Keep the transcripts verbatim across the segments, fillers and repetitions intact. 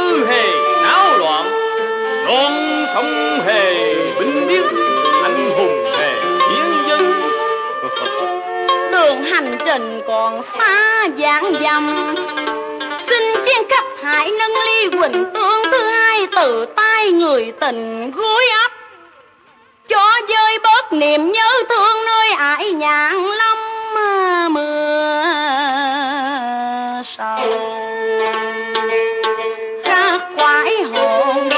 tư hề náo loạn, non sông hề binh biến, anh hùng hề chiến dân. Đường hành trình còn xa vạn dặm, xin chiến khách hãy nâng ly quỳnh tương thứ hai từ tay người tình gối ấp, cho vơi bớt niềm nhớ thương nơi ải nhạn lâm mưa sầu. Khát quái hồn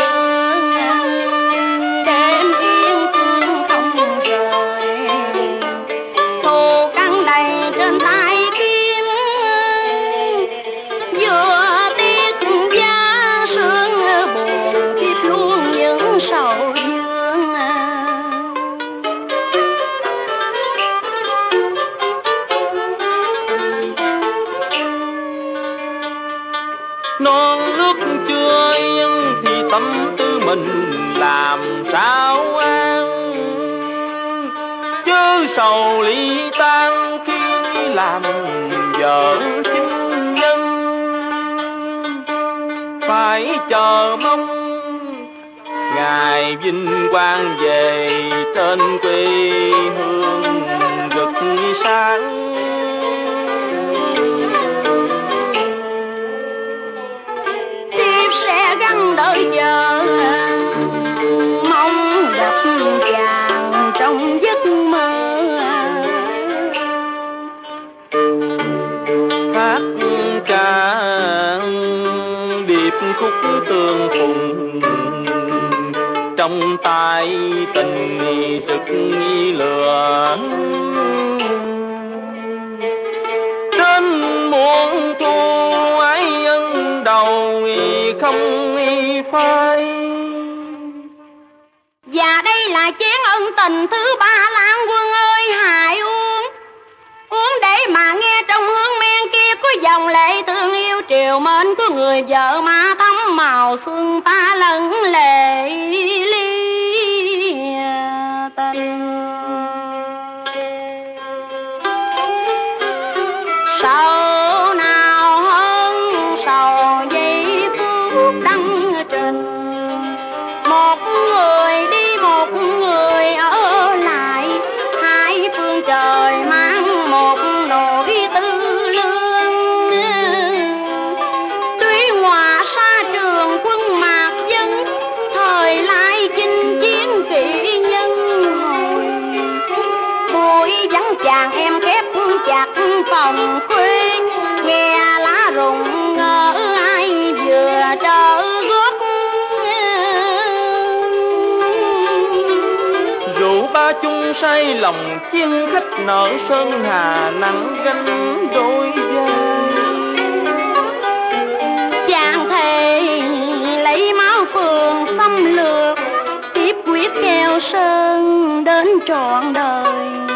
đêm yên thương không rời, thù căng đầy trên tay kiếm, vừa tiếc giá sương buồn kiếp luôn những sầu dương. Non nước chưa yên thì tâm tư mình làm sao an, chớ sầu ly tan khi làm vợ chính nhân. Phải chờ mong ngày vinh quang về trên quê hương rực sáng. Sẽ gắn đợi chờ mong gặp chàng trong giấc mơ, hát ca điệp khúc tương phùng, trong tay tình rực lửa. Đến muôn thu ái ân đầu không phai, và đây là chén ân tình thứ ba Lan Quân ơi hãy uống, uống để mà nghe trong hương men kia có dòng lệ thương yêu triều mến của người vợ mà thắm màu xuân ta lẫn lệ ly tình. Sầu nào hơn sầu giây phút đăng trình, một người đi một người ở lại, hai phương trời mang một nỗi tư lương. Tuy hòa xa trường quân mạc dân, thời lai chinh chiến kỵ nhân hồi, buổi vắng chàng em khép chặt phòng khuê, nghe lá rụng ngỡ ai vừa trở gót. Rượu ba chung say lòng chiên khách nở sơn hà nắng gánh đôi vai. Chàng thề lấy máu phường xâm lược, tiếp quyết keo sơn đến trọn đời.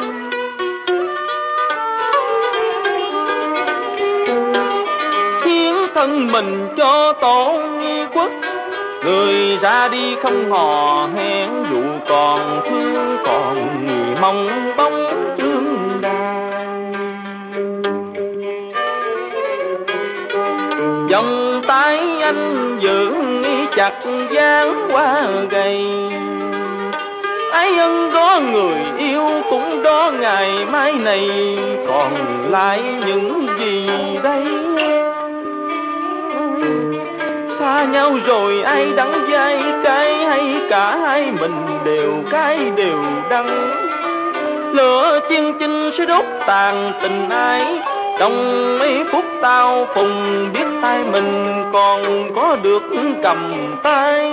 Thân mình cho tổ nghi quốc, người ra đi không hò hẹn, dù còn thương còn người mong bóng chương đàn. Vòng tay anh giữ chặt dáng qua gầy, ái ân đó người yêu cũng đó ngày mai này, còn lại những gì đây? Xa nhau rồi ai đắng vai cái, hay cả hai mình đều cái đều đắng. Lửa chiên chinh sẽ đốt tàn tình ái, trong mấy phút tao phùng biết tay mình còn có được cầm tay.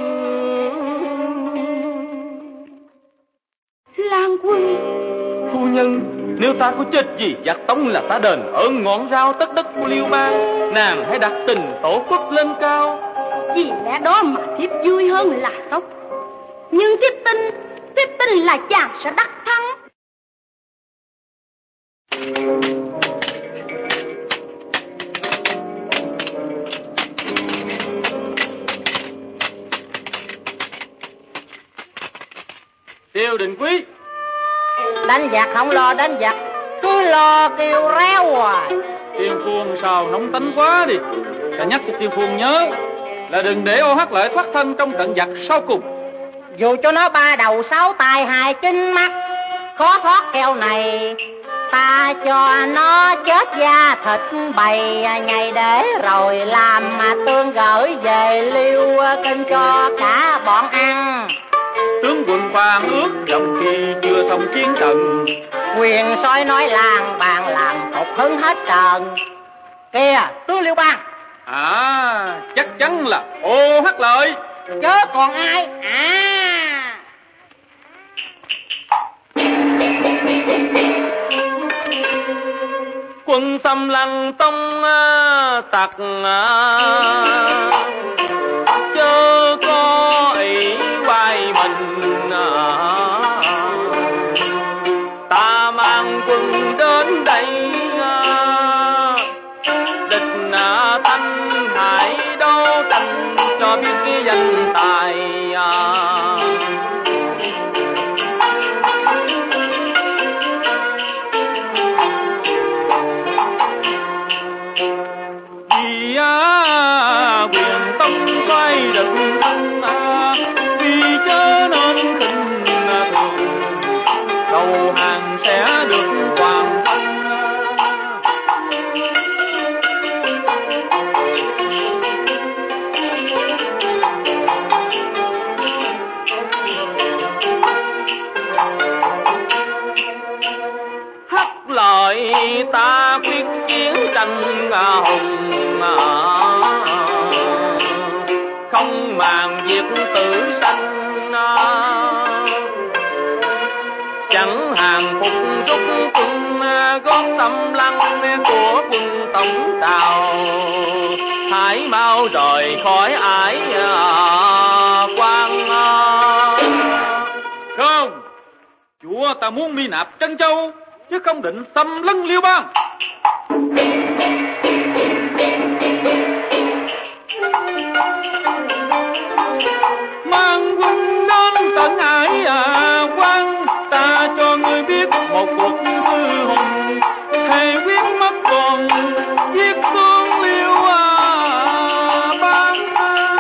Lan Quân, phu nhân, nếu ta có chết gì giặc Tống là ta đền ơn ngọn rau tất đất của Liêu Bang. Nàng hãy đặt tình tổ quốc lên cao. Vì lẽ đó mà thiếp vui hơn là khóc, nhưng thiếp tin, thiếp tin là chàng sẽ đắc thắng. Tiêu Định Quý, đánh giặc không lo đánh giặc, cứ lo kêu réo hoài. Tiên Phương sao nóng tính quá đi, ta nhắc cho Tiên Phương nhớ, là đừng để Ô Hắc Lợi thoát thân trong trận giặc sau cùng. Dù cho nó ba đầu sáu tay hai chín mắt, khó thoát keo này, ta cho nó chết da thịt bầy ngày để rồi làm mà tương gửi về Liêu Kinh cho cả bọn ăn. Tướng quân khoan ước dòng khi chưa xong chiến trận, Quyền soi nói làng bàn làm cục hứng hết trơn. Kìa tướng Liêu Bang. À, chắc chắn là Ô Hắc Lợi. Chớ còn ai. À, Quân xâm lăng tông tặc chớ có ý hoài mình, ta mang quân đến đây địch thanh hải đấu tranh cho biết cái danh tài. Vì quyền tông xoay đừng vì chớ nên khinh thường, đầu hàng sẽ được hoàn thành. Hắc Lợi ta quyết chiến tranh hùng, không màng việc tử sanh, chẳng hàng phục rút quân gót xâm lăng của quân tổng trào, hãy mau rời khỏi ải quan. Không, chúa ta muốn mi nạp Trân Châu, chứ không định xâm lấn Liêu Bang. Mang quân đến tận ải quan, ta cho ngươi biết một cuộc thư hùng, thề quyết mất còn giết tướng Liêu Bang.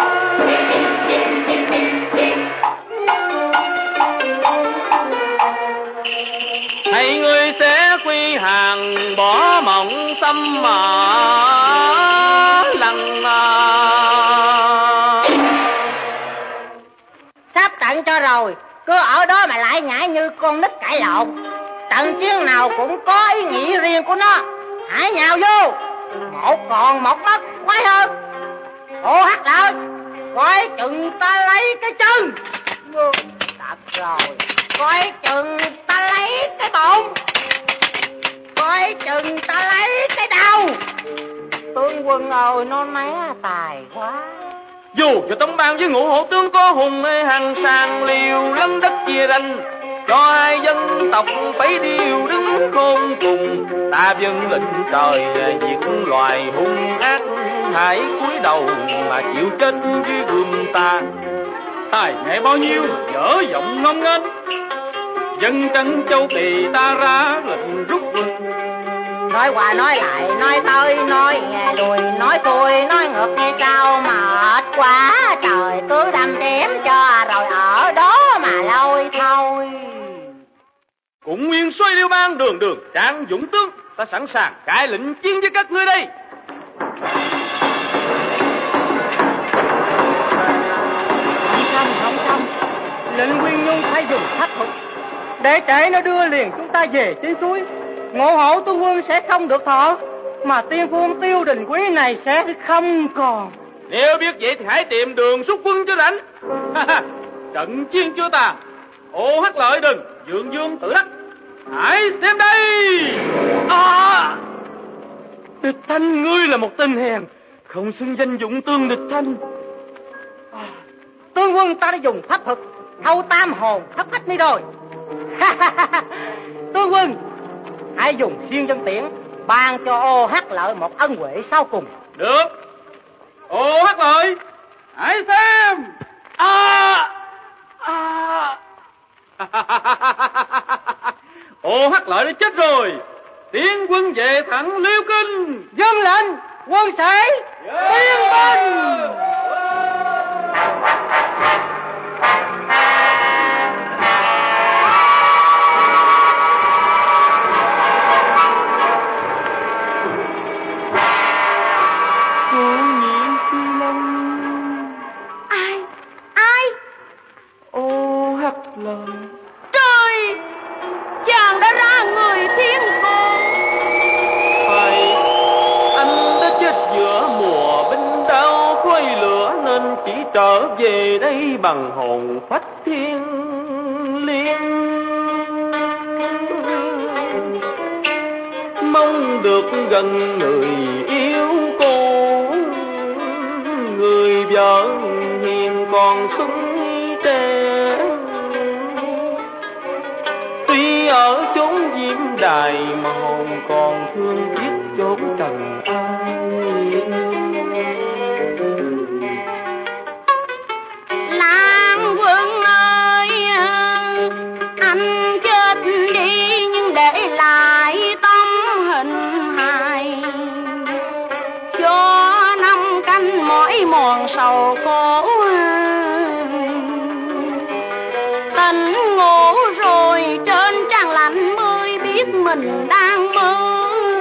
Hay ngươi sẽ quy hàng bỏ mộng xâm mà lăng. sắp trận cho rồi, cứ ở đó mà lại nhảy như con nít cãi lộn. Trận chiến nào cũng có ý nghĩa riêng của nó, hãy nhào vô, một còn một mất quái hơn. Ô Hắc Lợi, coi chừng ta lấy cái chân. Đập rồi, coi chừng ta lấy cái bụng, coi chừng ta lấy cái đầu. Tướng quân ơi, nó né tài quá. Dù cho Tống Bang với Ngũ Hổ tướng có hùng hàng sàng liều lấn đất chia ranh, cho hai dân tộc phải điều đứng khôn cùng, ta vâng lệnh trời diệt loài hung ác, hãy cúi đầu mà chịu chết dưới gươm ta. Tài nghệ bao nhiêu dở giọng ngông nghênh, dân Trân Châu Kỳ ta ra lệnh rút quân. Nói qua nói lại, nói tới nói nghe lùi, nói xuôi nói ngược nghe sao mệt quá. Trời cứ đâm chém cho rồi ở đó mà lôi thôi. Cũng nguyên soái Liêu Bang đường đường Trạng Dũng tướng, ta sẵn sàng cãi lệnh chiến với các ngươi đây. Không xong, không xong. Lệnh Nguyên Nhung phải dùng thách thuật, để trễ nó đưa liền chúng ta về trên suối. Ngộ Hổ tướng quân sẽ không được thọ, mà tiên phương Tiêu Đình Quý này sẽ không còn. Nếu biết vậy thì hãy tìm đường rút quân cho rảnh. Trận chiến chưa tàn, Ô Hắc Lợi đừng dương dương tự đắc. Hãy xem đây. À, Địch Thanh, ngươi là một tên hèn, không xưng danh Dũng tướng Địch Thanh. À, tướng quân ta đã dùng pháp thuật thâu tam hồn thất phách đi rồi. Tướng quân, hãy dùng xuyên dân tiễn ban cho Ô Hắc Lợi một ân huệ sau cùng. Được. Ô Hắc Lợi, hãy xem. À, à. Ô Hắc Lợi đã chết rồi, tiến quân về thẳng Liêu Kinh. Dân lệnh quân sĩ tiến binh. trở về đây bằng hồn phách thiên liêng. Mong được gần người yêu cũ, người vợ hiền còn xuân trẻ. Tuy ở chốn diêm đài mà hồn còn thương tiếc chốn trần ai. Lan Quân ơi, anh chết đi nhưng để lại tấm hình hài, cho năm canh mỏi mòn sầu khổ. Tỉnh ngủ rồi trên trăng lạnh mới biết mình đang mơ.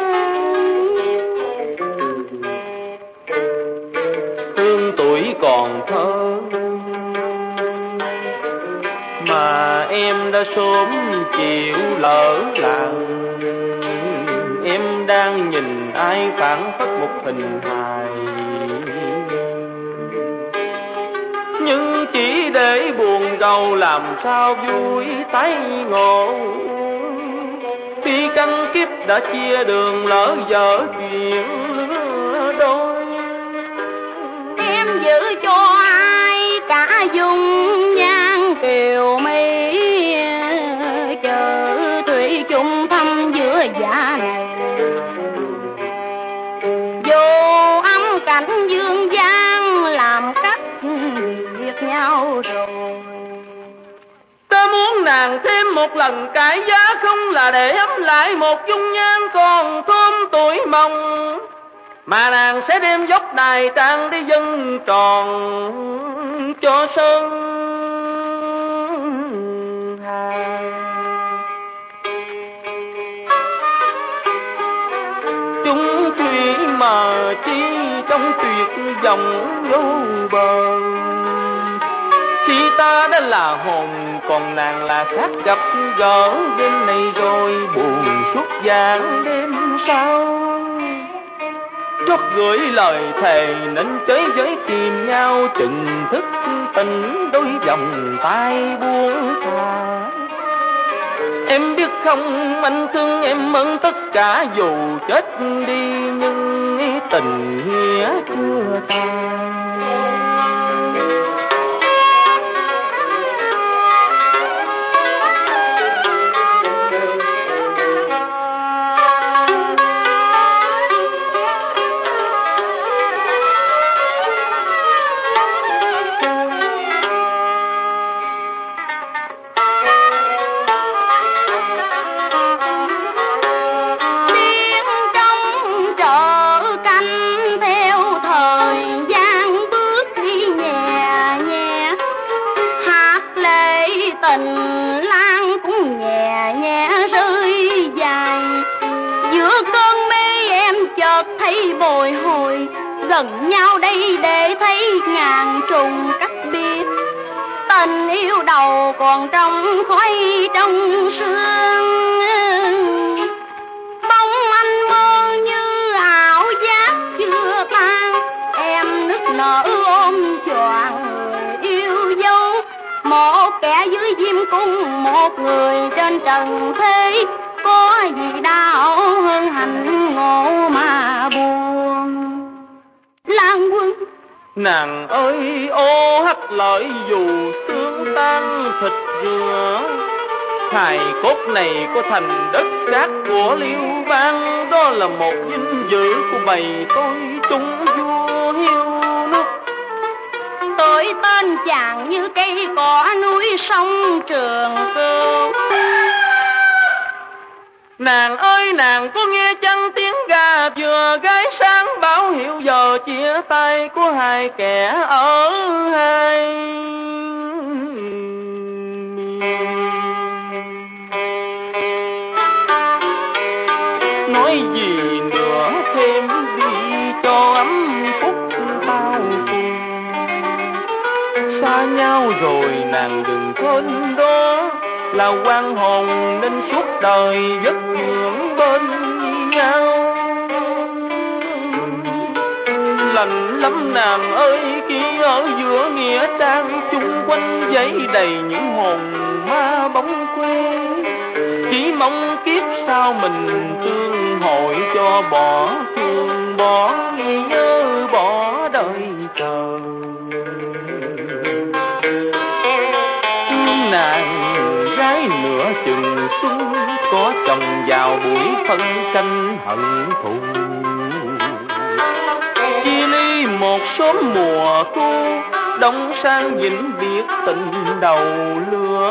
Thương tuổi còn thơ mà em đã sớm chịu lỡ làng. Em đang nhìn ai phản phất một hình hài, nhưng chỉ để buồn rầu làm sao vui tái ngộ. Khi căn kiếp đã chia đường lỡ dở chuyện lứa đôi. Em giữ cho ai cả dung nhan kiều mỹ, chờ thủy chung thăm giữa dạ này. Dù âm cảnh dương gian làm cách biệt nhau rồi. Ta muốn nàng thêm một lần cải giá, không là để ấm lại một dung nhan còn thơm tuổi mộng, mà nàng sẽ đem dốc đài trang đi dân tròn cho sơn hà. Chúng thủy mà chi trong tuyệt vọng vô bờ. Khi ta đã là hồn còn nàng là xác gặp gỡ, đêm này rồi buồn suốt vàng đêm sau. Trót gửi lời thề nên tới giới tìm nhau, chừng thức tình đôi vòng tay buông thả. Em biết không, anh thương em hơn tất cả, dù chết đi nhưng tình nghĩa chưa tan. Gần nhau đây để thấy ngàn trùng cách biệt, tình yêu đầu còn trong khói trong sương. Bóng anh mơ như ảo giác chưa tan, em nức nở ôm choàng người yêu dấu. Một kẻ dưới diêm cung, một người trên trần thế, có gì đau hơn hạnh ngộ mà buồn. Lan Quân, nàng ơi ô hắt lợi dù xương tan thịt rửa, hài cốt này có thành đất cát của Liêu Bang. Đó là một vinh dự của bầy tôi trung vua hiu nước. tôi tên chàng như cây cỏ núi sông Trường Cửu. Nàng ơi nàng có nghe chăng tiếng gà vừa gáy sáng, báo hiệu giờ chia tay của hai kẻ ở hai nói gì nữa thêm đi cho ấm phúc bao phiền. Xa nhau rồi nàng đừng quên đó, là quan hồn nên suốt đời giấc ngưỡng bên nhau. lạnh lắm nàng ơi, khi ở giữa nghĩa trang chung quanh giấy đầy những hồn ma bóng quê. Chỉ mong kiếp sau mình tương hội cho bỏ thương, bỏ nhớ, bỏ đời chờ. Nàng gái nửa chừng xuân, có chồng vào buổi phân tranh hận thù. Chia ly một sớm mùa thu, đông sang vĩnh biệt tình đầu lửa.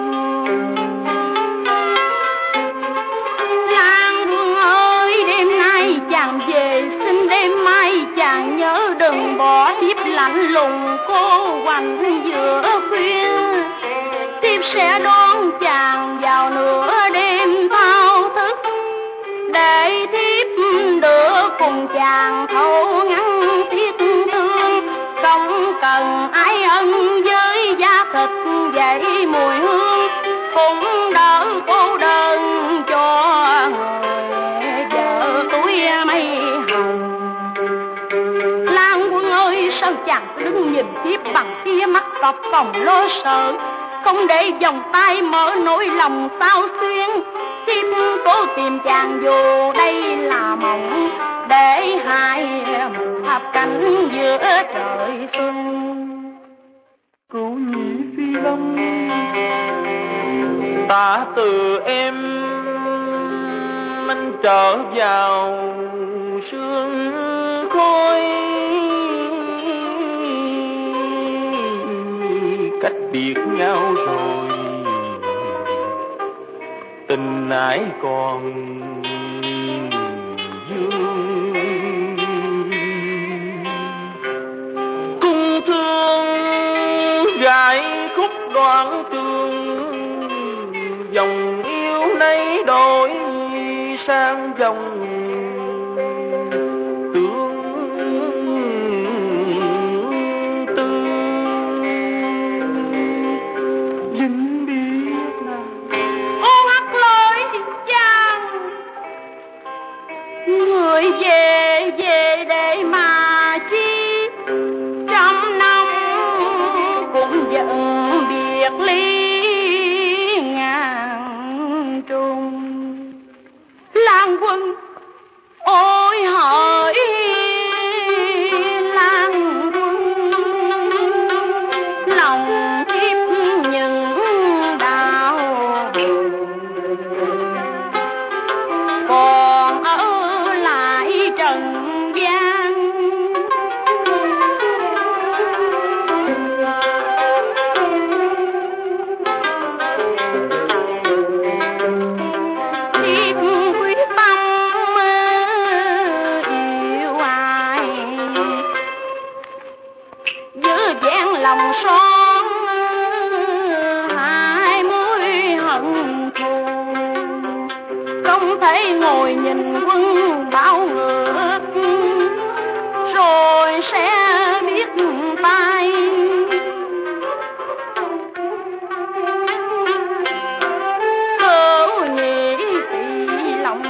Lan Vương ơi, đêm nay chàng về, xin đêm mai chàng nhớ đừng bỏ thiếp lạnh lùng cô quạnh giữa khuya. Thiếp sẽ đón chàng vào nửa đêm thao thức, để thiếp được cùng chàng thấu ngắn thiết thương. Không cần ai ân với da thịt vậy mùi hương, cũng đỡ cô đơn cho người vợ tuổi mây hồng. Lan Quân ơi, sao chàng đứng nhìn thiếp bằng kia mắt cọc phòng lo sợ, không để vòng tay mở nỗi lòng sao xuyên. Thiếp cố tìm chàng dù đây là mộng, để hai mình hợp cảnh giữa trời xuân. Cô nhị phi long, ta từ em anh trở vào sương khói, cách biệt nhau rồi tình ái còn vương. Cung thương gái khúc đoạn trường, dòng yêu nay đổi sang dòng về về để mà chi, trăm năm cũng giận biệt ly ngàn trùng. Lan Quân ôi hỡi Lan Quân, lòng thiếp những đau còn ở lại trần gian. Thiếp quyết tâm yêu ai, giữ vẹn lòng son hai mối hận thù. Không thể ngồi nhìn quân bão ngược, rồi sẽ biết tay. Cô nhị phi lòng,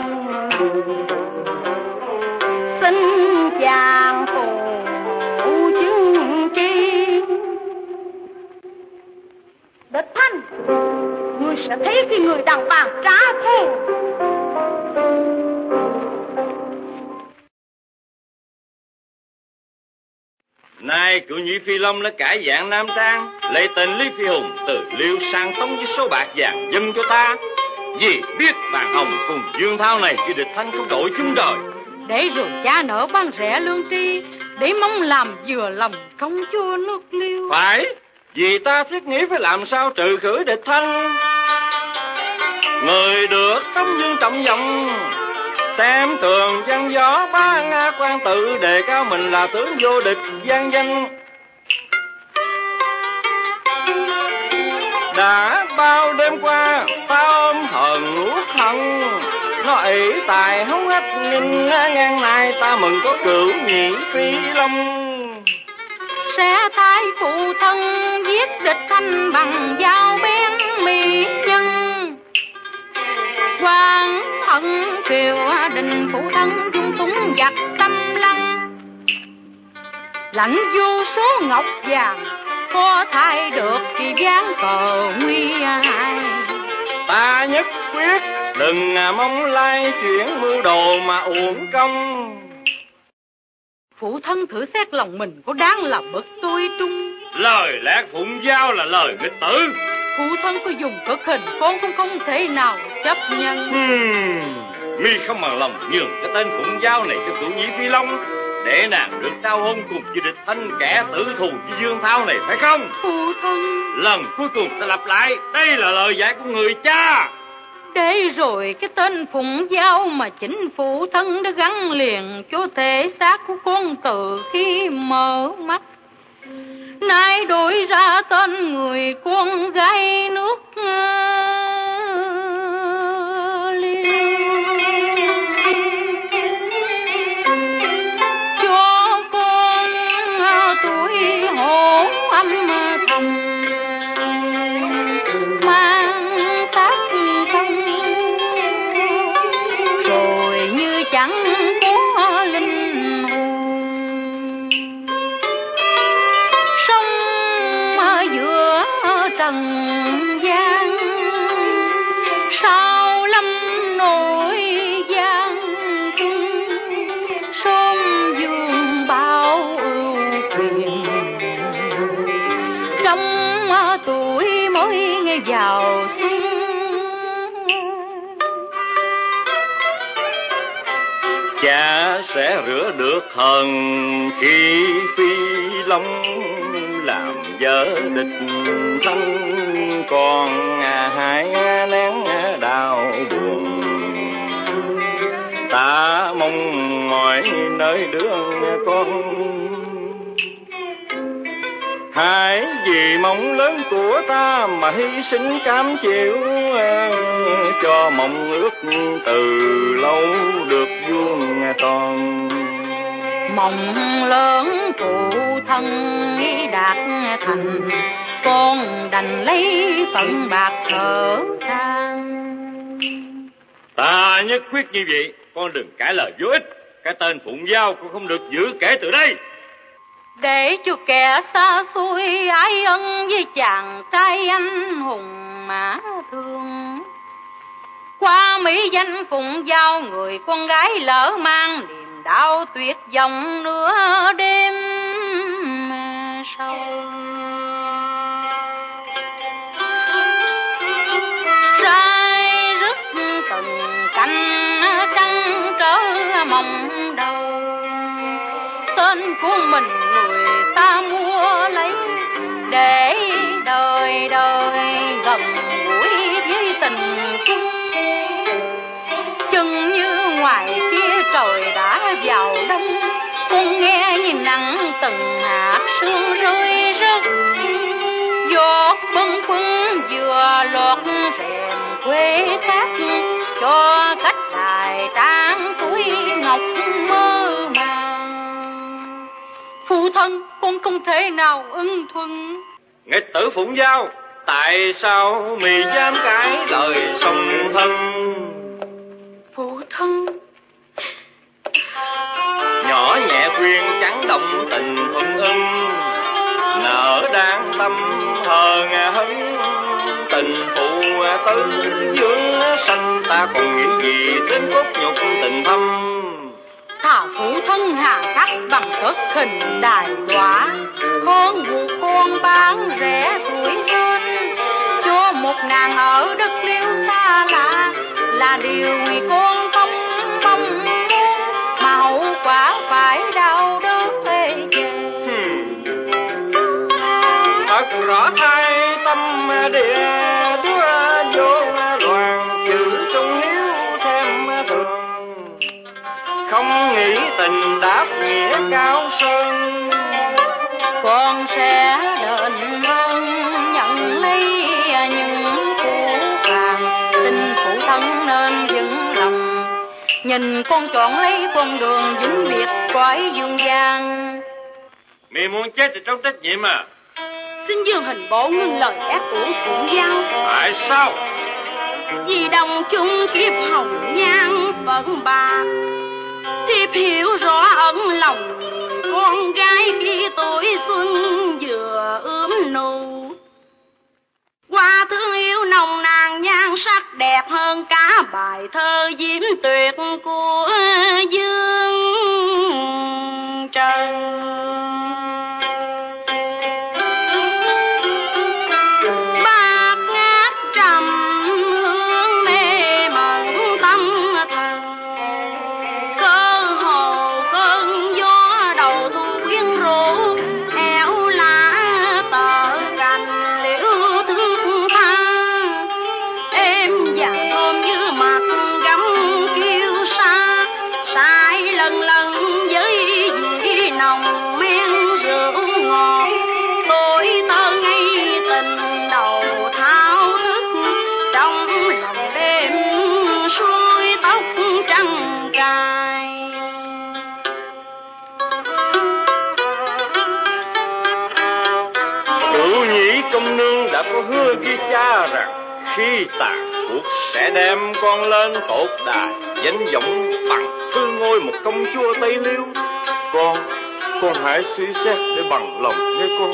xin chàng phụ chứng tri. Địch Thanh, ngươi sẽ thấy khi người đàn bà trả thù. Nay cựu nhị phi long đã cải dạng nam trang, lấy tên Lý Phi Hùng từ Liêu sang tống với số bạc vàng dâng cho ta, vì biết bàn hồng cùng Dương Thao này với Địch Thanh không đội chung đời. Để rồi cha nở ban rẻ lương tri, để mong làm vừa lòng công chúa nước Liêu. Phải, vì ta thiết nghĩ phải làm sao trừ khử Địch Thanh. Người được tấm dương trọng vọng, xem tường văn gió bá Nga quan tự đề cao mình là tướng vô địch gian danh. Đã bao đêm qua ta ôm hờn nuốt hận, nó ỷ tài hống ách nhưng ngang này ta mừng có cửu nhị phi long. Sẽ thay phụ thân giết Địch Thanh bằng dao bén mỹ nhân. Quan hận kiều đình phụ thân dung túng giặc xâm lăng, lãnh vô số ngọc vàng, có thay được thì dáng cờ nguy hại. Ta nhất quyết đừng mong lai chuyển mưu đồ mà uổng công. Phụ thân thử xét lòng mình có đáng là bậc tôi trung. Lời lẽ Phụng Giao là lời nghịch tử. Phụ thân có dùng cực hình, con cũng không thể nào chấp nhận. Hmm, mi không bằng lòng nhường cái tên Phụng Giao này cho cửu nhĩ Phi Long, để nàng được trao hôn cùng với địch thanh kẻ tử thù với Dương Thao này, phải không? Phụ thân, lần cuối cùng ta lặp lại, đây là lời dạy của người cha. Để rồi cái tên Phụng Giao mà chính phụ thân đã gắn liền cho thể xác của con từ khi mở mắt, nay đổi ra tên người con gái nước Liêu. Cho con tuổi hổ âm thầm mang xác thân, rồi như chẳng có linh hồn, sống ở giữa trần gian, sao lâm nổi gian trung, xóm dương bao ưu quyền, trong tuổi mới vào xuân. Cha sẽ rửa được thần khi Phi Long làm vợ địch thân, còn hai nén đau buồn. Ta mong mỏi nơi đứa con, hãy vì mong lớn của ta mà hy sinh cam chịu, cho mong ước từ lâu được vuông tròn. Mộng lớn phụ thân đạt thành, con đành lấy phận bạc thở than. Ta nhất quyết như vậy, con đừng cãi lời vô ích. Cái tên Phụng Giao con không được giữ kể từ đây. Để cho kẻ xa xôi ái ân với chàng trai anh hùng mà thương, qua mỹ danh Phụng Giao người con gái lỡ mang niềm đau tuyệt vọng nửa đêm sâu. Rai rứt từng cánh trăng trở mộng đầu, tên của mình người ta mua lấy, để đời đời gần gũi với tình chung. Chừng như ngoài kia trời đã vào đông, con nghe như nắng từng hạt sương rơi rớt, giọt bâng khuâng vừa lọt rèm quê khác, cho cách lại trang túi ngọc mơ màng. Phụ thân, con không thể nào ưng thuận. Nghịch tử Phụng Giao, tại sao mì dám cãi lời song thân? Phụ thân, nhỏ nhẹ khuyên chẳng động tình ưng ưng, nở đáng tâm hờn hấn, tình phụ tứ dương sanh, ta còn nghĩ gì đến cốt nhục tình thâm. thà phụ thân hà khắc bằng cất hình đài đóa, hơn một con bán rẻ tuổi hơn, cho một nàng ở đất Liêu xa lạ, là điều người con không mong muốn, mà hậu quả phải đau đớn ê chề. Thật rõ thay tâm địa đứa vô loạn, chữ trung hiếu xem thường, không nghĩ tình đáp nghĩa cao sơn. Con sẽ đền ơn nhận lấy những phú vàng, xin phụ thân nên vững lòng, nhìn con chọn lấy con đường vĩnh biệt cõi dương gian. Mày muốn chết thì trong trách nhiệm à? Xin Dương Hình Bộ ngưng lời ác uổng Phụng Giao. Tại sao? Vì đồng chung kiếp hồng nhan phận bạc, thiếp hiểu rõ ẩn lòng con con gái khi tuổi xuân vừa ướm nụ. Qua thương yêu nồng nàn nhan sắc đẹp hơn cả bài thơ diễm tuyệt của Dương Trần. Bát ngát trầm hương mê mẩn tâm thần, cơ hồ cơn gió đầu thu yên rũ, eo lá tờ cành liễu thương tha. Em và thơm như mặt gấm kiêu sa, say lần lần với vị nồng men rượu ngọt. Tôi thơ ngây tình đầu thao thức, trong lòng đêm xuôi tóc trắng cài. Cửu nhĩ công nương đã có hứa với cha rằng khi tàn cuộc sẽ đem con lên tột đài, danh vọng bằng thư ngôi một công chúa Tây Liêu. Con, con hãy suy xét để bằng lòng nghe con.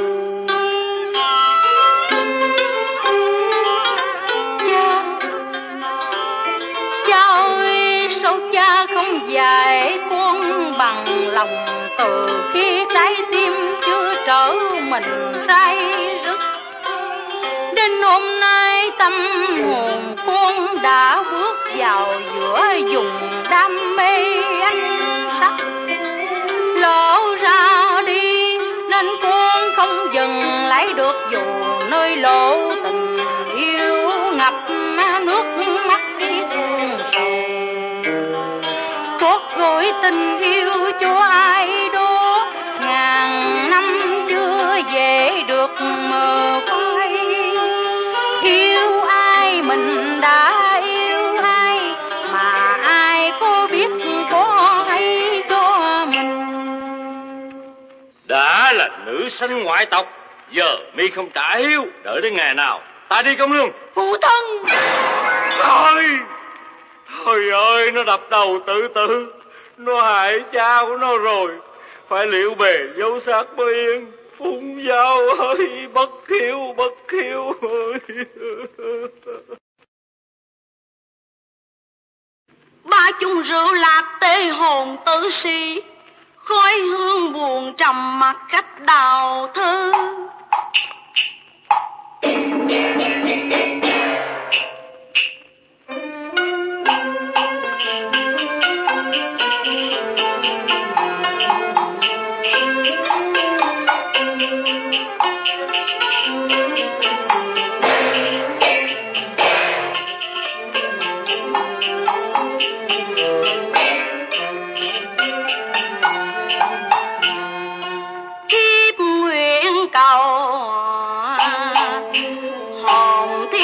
Cha, cha ơi, sao cha không dạy con bằng lòng từ khi trái tim chưa trở mình say rứt. Đến hôm nay tâm hồn con đã bước vào giữa vùng đam mê ánh sắc. Lộ ra đi nên con không dừng lại được, dù nơi lộ tình yêu ngập nước mắt khi thương sầu. Cốt gửi tình yêu cho ai đó ngàn năm chưa về được mờ phai. Yêu ai mình đã yêu ai, mà ai có biết có hay cho mình. Đã là nữ sanh ngoại tộc, giờ mi không trả hiếu, đợi đến ngày nào ta đi công nương. Phụ thân! Thôi, thôi ơi, nó đập đầu tự tử, nó hại cha của nó rồi, phải liệu bề dấu xác mới yên. Phụng Giao ơi, bất hiếu, bất hiếu ơi. Ba chung rượu lạc tê hồn tử si, khói hương buồn trầm mặc cách đào thơ. Hồn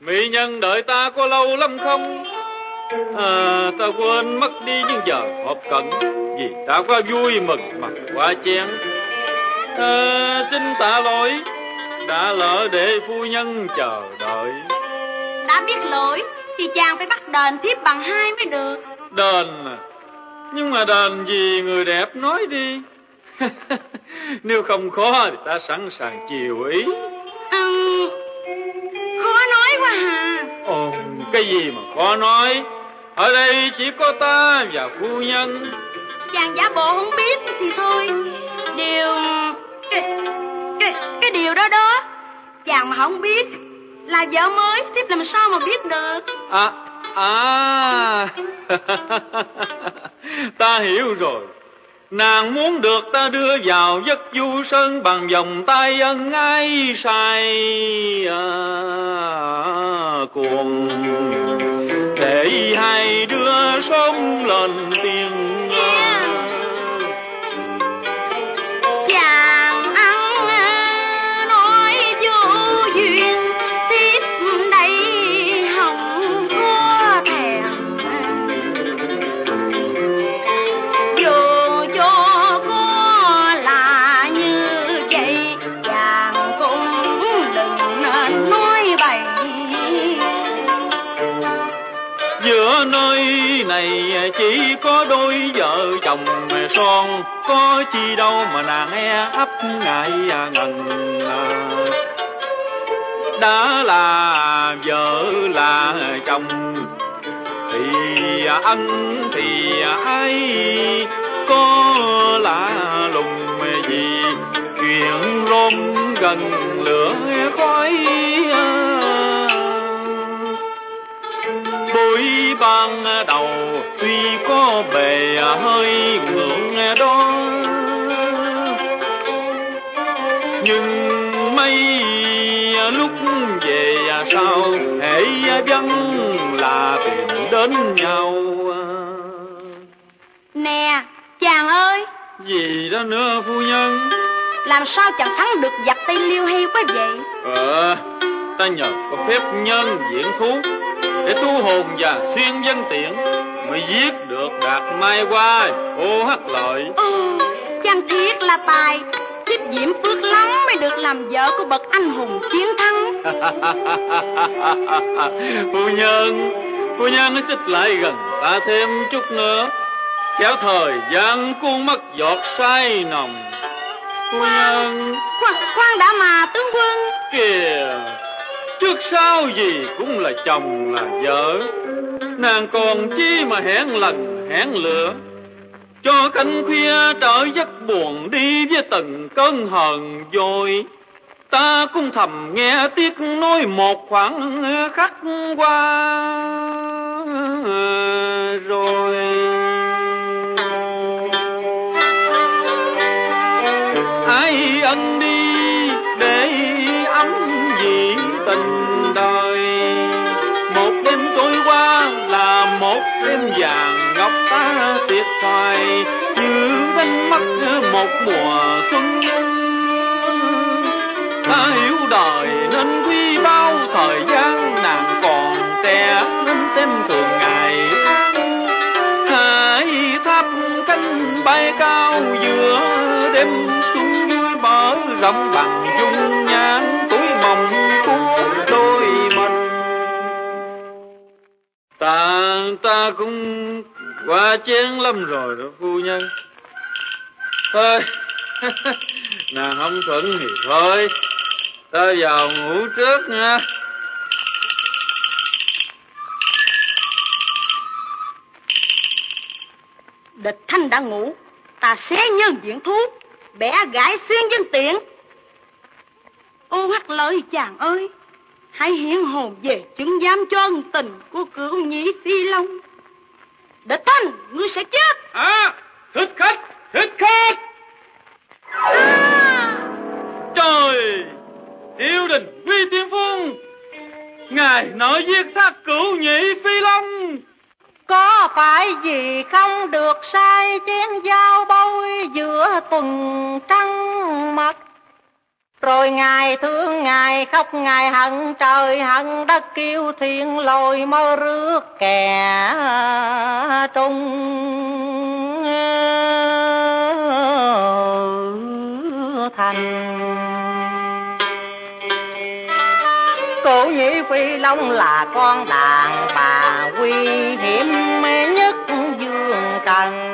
Mỹ nhân đợi ta có lâu lắm không? À, ta quên mất đi những giờ họp cận, vì ta quá vui mừng mặt quá chén. À, xin tạ lỗi, đã lỡ để phu nhân chờ đợi. Đã biết lỗi thì chàng phải bắt đền thiếp bằng hai mới được. Đền à? Nhưng mà đền gì người đẹp nói đi. Nếu không khó thì ta sẵn sàng chiều ý. À, khó nói quá hà. Ồ, cái gì mà khó nói? Ở đây chỉ có ta và phu nhân. Chàng giả bộ không biết thì thôi. Điều... Cái, cái, cái điều đó đó, chàng mà không biết là vợ mới, thiếp làm sao mà biết được. À, à. Ta hiểu rồi. Nàng muốn được ta đưa vào giấc du sơn bằng vòng tay ân ái say à, cuồng, để hai đứa sống lên tiếng. Yeah. Chàng ăn nói vô duyên, tiếp đây hồng có thèm. Dù cho có là như vậy, chàng cũng đừng nên nói bậy. Giữa nơi này chỉ có đôi vợ chồng son, có chi đâu mà nàng e ấp ngại ngần. Đã là vợ là chồng thì ân thì ai có lạ lùng gì, chuyện rôm gần lửa khói. Buổi ban đầu tuy có bề hơi ngượng đó, nhưng mấy lúc về sau hễ vắng là tìm đến nhau. Nè chàng ơi. Gì đó nữa phu nhân? Làm sao chàng thắng được giặc Tây Liêu hay quá vậy? Ờ, ta nhờ có phép nhân diễn thú để thu hồn và xuyên dân tiện mới giết được Đạt Mai Hoa, ô Hắc Lợi. Ừ, chàng thiệt là tài. Thiếp diễm phước lắm mới được làm vợ của bậc anh hùng chiến thắng. Phu nhân, phu nhân xích lại gần ta thêm chút nữa, kéo thời gian cuốn mất giọt say nồng. Phu nhân. Khoan, khoan đã mà tướng quân. Kìa, trước sau gì cũng là chồng là vợ, nàng còn chi mà hẹn lần hẹn lửa, cho canh khuya trở giấc buồn đi với từng cơn hờn dội. Ta cũng thầm nghe tiếc nói một khoảng khắc qua rồi. Ai ân đi để ấm vì tình đời, một đêm trôi qua là một đêm vàng ngọc ta tuyệt thoại, như đánh mất một mùa xuân. Ta hiểu đời nên quý bao thời gian, nàng còn trẻ nên thêm thường ngày. Hai tháp cánh bay cao giữa đêm xuân vui mở rộng bằng dung nhan tuổi mộng của đôi mình. Ta ta cũng qua chén lắm rồi đó phu nhân. Thôi nàng không thuận thì thôi, ta vào ngủ trước nha. Địch Thanh đã ngủ, ta xé nhân diện thú, bẻ gãi xuyên dân tiện. Ô Hắc Lợi chàng ơi, hãy hiện hồn về chứng giám cho ân tình của cửu nhĩ Phi Long. Địch Thanh, ngươi sẽ chết. À, thích khách, thích khách. À. Trời, yêu đình Quy Tiên Phong, ngài nói giết thác cửu nhĩ Phi Long. Có phải vì không được sai chén dao bôi giữa tuần trăng mật, Rồi ngài thương ngài khóc ngài hận trời hận đất kêu thiên lôi mơ rước kẻ trung thành. Cổ Nhĩ Phi Long là con đàn bà nguy hiểm nhất dương trần.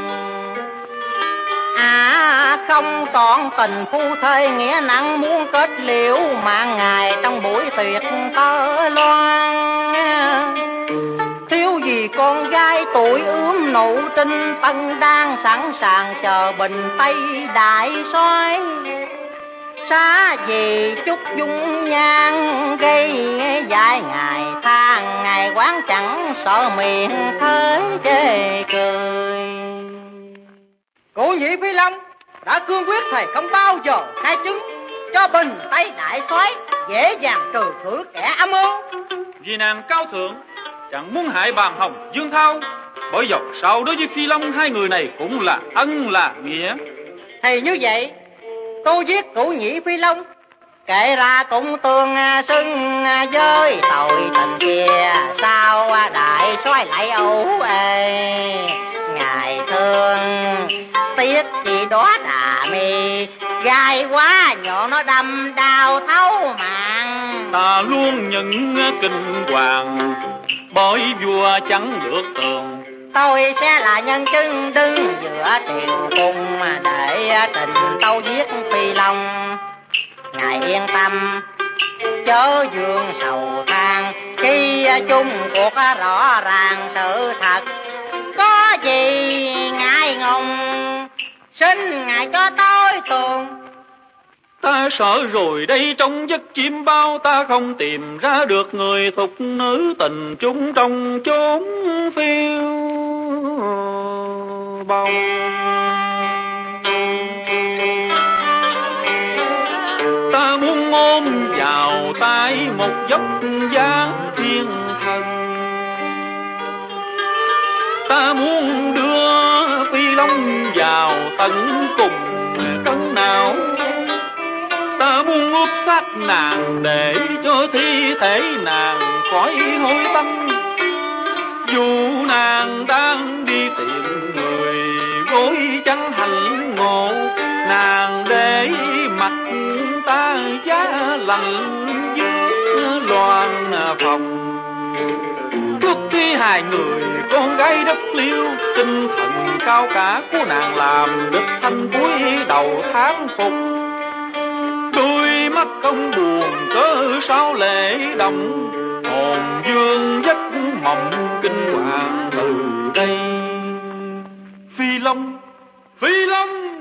À không còn tình phu thê nghĩa nặng muốn kết liễu mạng ngài trong buổi tuyệt tơ loan. Thiếu gì con gái tuổi ướm nụ trinh tân đang sẵn sàng chờ bình tây đại soái. Xa gì chút dung nhan gây dại ngài than ngài quán chẳng sợ miệng thế chê cười. Cổ Nhĩ Phi Long đã cương quyết thầy không bao giờ khai chứng cho bình tây đại soái dễ dàng trừ khử kẻ âm mưu. Vì nàng cao thượng chẳng muốn hại Bàn Hồng Dương Thao, bởi dọc sau đối với Phi Long hai người này cũng là ân là nghĩa. Thì như vậy tôi giết Cổ Nhĩ Phi Long kể ra cũng tương xưng với tội tình kia. Sao đại soái lại ấu ê ngài thương tiếc chỉ đó đà mi gai quá nhỏ nó đâm đau thấu mạng. Ta luôn những kinh hoàng bởi vua chẳng được tường. Tôi sẽ là nhân chứng đứng giữa triều cung để tình tâu giết Phi Long. Ngài yên tâm chớ dương sầu than khi chung cuộc rõ ràng sự thật. Có gì ngại ngùng xin ngài cho tôi tường. Ta sợ rồi đây trong giấc chim bao ta không tìm ra được người thục nữ tình chúng trong chốn phiêu bồng. Ta muốn ôm vào tay một dốc dáng thiên thần. Ta muốn đưa Phi Long vào tận cùng cân não. Ta muốn úp xác nàng để cho thi thể nàng khỏi hối tâm. Dù nàng đang đi tìm người gối chẳng hành ngộ, nàng để mặt ta giá lạnh dưới loan phòng. Trước khi hai người con gái đất Liêu, tinh thần cao cả của nàng làm đứt thanh cuối đầu tháng phục. Đôi mắt không buồn cớ sao lệ động, hồn dương giấc mộng kinh hoàng từ đây. Phi Long, Phi Long